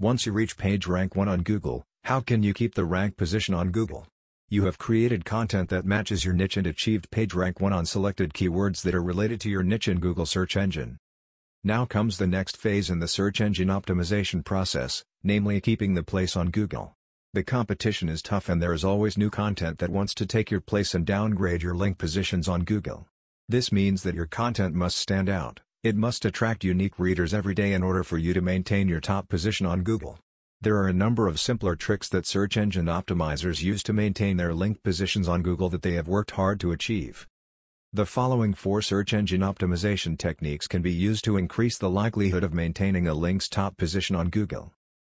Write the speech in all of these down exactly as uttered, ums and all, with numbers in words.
Once you reach PageRank one on Google, how can you keep the rank position on Google? You have created content that matches your niche and achieved PageRank one on selected keywords that are related to your niche in Google search engine. Now comes the next phase in the search engine optimization process, namely keeping the place on Google. The competition is tough and there is always new content that wants to take your place and downgrade your link positions on Google. This means that your content must stand out, it must attract unique readers every day in order for you to maintain your top position on Google. There are a number of simpler tricks that search engine optimizers use to maintain their link positions on Google that they have worked hard to achieve. The following four search engine optimization techniques can be used to increase the likelihood of maintaining a link's top position on Google.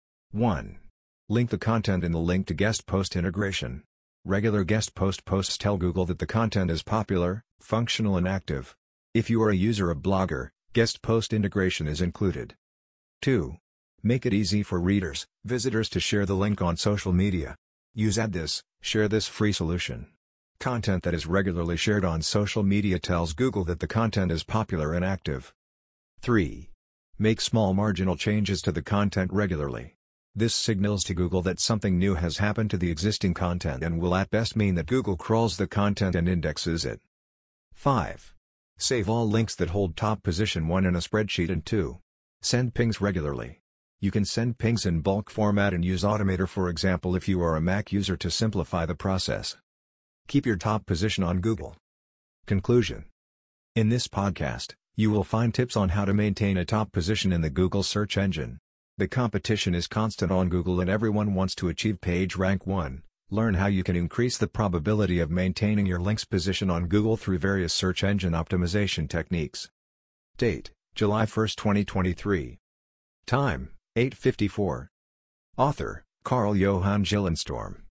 one. Link the content in the link to guest post integration. Regular guest post posts tell Google that the content is popular, functional and active. If you are a user of Blogger, guest post integration is included. two. Make it easy for readers, visitors to share the link on social media. Use Add This, Share This free solution. Content that is regularly shared on social media tells Google that the content is popular and active. three. Make small marginal changes to the content regularly. This signals to Google that something new has happened to the existing content and will at best mean that Google crawls the content and indexes it. five. Save all links that hold top position one in a spreadsheet and two. Send pings regularly. You can send pings in bulk format and use Automator, for example, if you are a Mac user, to simplify the process. Keep your top position on Google. Conclusion. In this podcast, you will find tips on how to maintain a top position in the Google search engine. The competition is constant on Google and everyone wants to achieve PageRank one. Learn how you can increase the probability of maintaining your link's position on Google through various search engine optimization techniques. Date: July first twenty twenty-three. Time: eight fifty-four. Author: Carl Johan Gillenstorm.